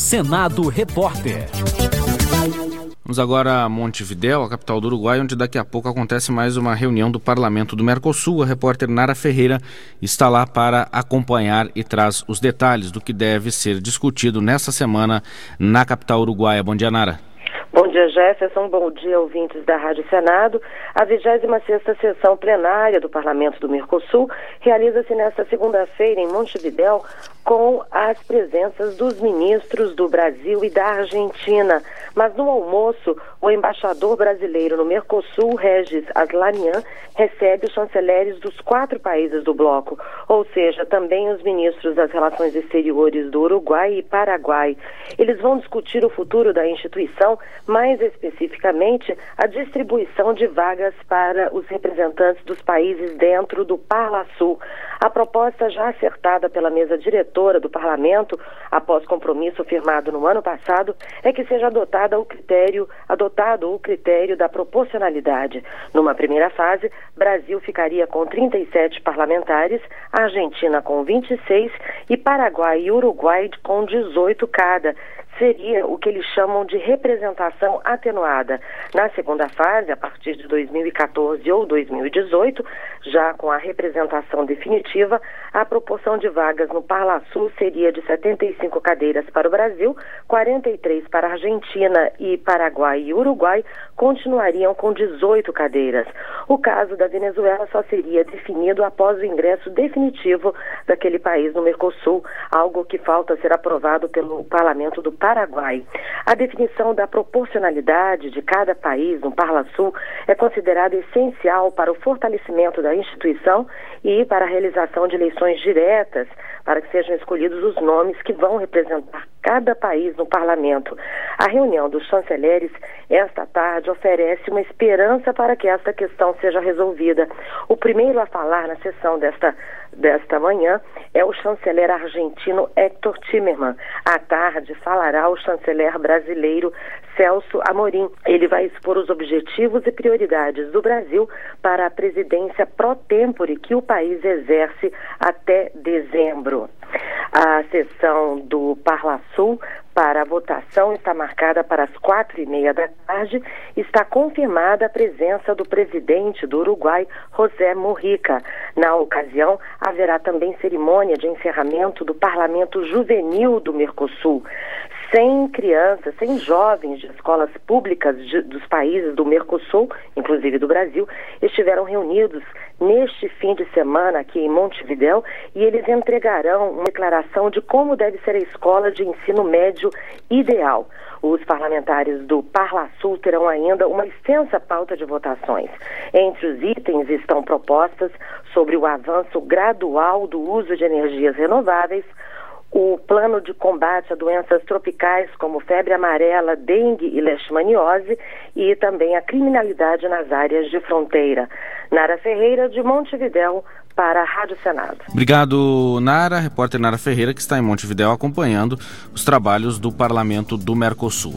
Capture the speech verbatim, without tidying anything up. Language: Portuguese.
Senado Repórter. Vamos agora a Montevidéu, a capital do Uruguai, onde daqui a pouco acontece mais uma reunião do Parlamento do Mercosul. A repórter Nara Ferreira está lá para acompanhar e traz os detalhes do que deve ser discutido nessa semana na capital uruguaia. Bom dia, Nara. Bom dia, Jefferson. Bom dia, ouvintes da Rádio Senado. A vigésima sexta sessão plenária do Parlamento do Mercosul realiza-se nesta segunda-feira em Montevidéu com as presenças dos ministros do Brasil e da Argentina. Mas no almoço, o embaixador brasileiro no Mercosul, Regis Aslanian, recebe os chanceleres dos quatro países do bloco, ou seja, também os ministros das Relações Exteriores do Uruguai e Paraguai. Eles vão discutir o futuro da instituição, mais especificamente a distribuição de vagas para os representantes dos países dentro do Parlasul. A proposta já acertada pela mesa diretora do Parlamento, após compromisso firmado no ano passado, é que seja adotado o critério, adotado o critério da proporcionalidade. Numa primeira fase, Brasil ficaria com trinta e sete parlamentares, Argentina com vinte e seis e Paraguai e Uruguai com dezoito cada. Seria o que eles chamam de representação atenuada. Na segunda fase, a partir de dois mil e quatorze ou dois mil e dezoito, já com a representação definitiva, a proporção de vagas no Parlasul seria de setenta e cinco cadeiras para o Brasil, quarenta e três para a Argentina e Paraguai e Uruguai continuariam com dezoito cadeiras. O caso da Venezuela só seria definido após o ingresso definitivo daquele país no Mercosul, algo que falta ser aprovado pelo Parlamento do Paraguai. A definição da proporcionalidade de cada país no Parlasul é considerada essencial para o fortalecimento da instituição e para a realização de eleições diretas, para que sejam escolhidos os nomes que vão representar cada país no parlamento. A reunião dos chanceleres esta tarde oferece uma esperança para que esta questão seja resolvida. O primeiro a falar na sessão desta, desta manhã é o chanceler argentino Héctor Timerman. À tarde falará o chanceler brasileiro Celso Amorim. Ele vai expor os objetivos e prioridades do Brasil para a presidência pro tempore que o país exerce até dezembro. A sessão do Parlasul para a votação está marcada para as quatro e meia da tarde. Está confirmada a presença do presidente do Uruguai, José Mujica. Na ocasião, haverá também cerimônia de encerramento do Parlamento Juvenil do Mercosul. cem crianças, cem jovens de escolas públicas de, dos países do Mercosul, inclusive do Brasil, estiveram reunidos neste fim de semana aqui em Montevidéu e eles entregarão uma declaração de como deve ser a escola de ensino médio ideal. Os parlamentares do Parlasul terão ainda uma extensa pauta de votações. Entre os itens estão propostas sobre o avanço gradual do uso de energias renováveis, o plano de combate a doenças tropicais como febre amarela, dengue e leishmaniose e também a criminalidade nas áreas de fronteira. Nara Ferreira, de Montevidéu, para a Rádio Senado. Obrigado, Nara. Repórter Nara Ferreira, que está em Montevidéu acompanhando os trabalhos do Parlamento do Mercosul.